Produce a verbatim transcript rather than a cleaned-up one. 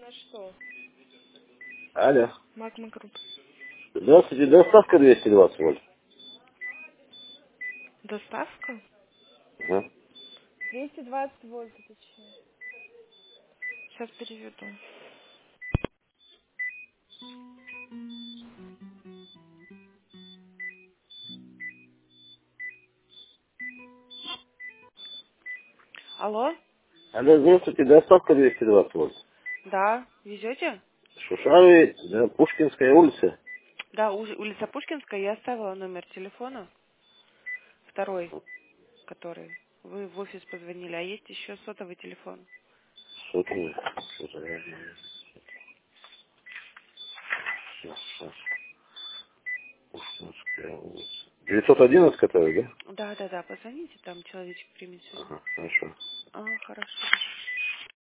А что? Алло. Магма Групп. Здравствуйте, доставка двести двадцать вольт. Доставка? Ага. двести двадцать вольт, это че? Сейчас переведу. Алло? Алло, здравствуйте, доставка двести двадцать вольт. Да, везете? Шушавы, да, Пушкинская улица. Да, у- улица Пушкинская, я оставила номер телефона. Второй, который. Вы в офис позвонили, а есть еще сотовый телефон. Сотовый. Сотовый. Сейчас, сейчас. Пушкинская улица. девятьсот одиннадцать, который, да? Да, да, да, позвоните, там человечек примет сюда. Ага, хорошо. А, хорошо.